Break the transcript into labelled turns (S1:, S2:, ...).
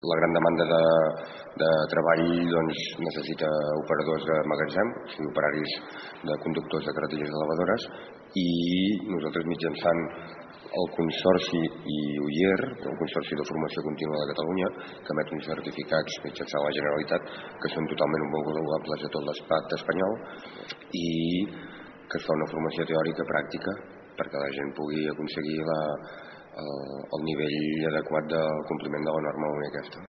S1: La gran demanda de treball necessita operadors de magatzem, o sigui, operaris de conductors de carreteres elevadores, i nosaltres mitjançant el Consorci i UIER, el Consorci de Formació Contínua de Catalunya, que emet uns certificats mitjançant la Generalitat que són totalment homologables a tot l'estat espanyol i que es fa una formació teòrica pràctica perquè la gent pugui aconseguir el nivell adequat del compliment de la norma única aquesta.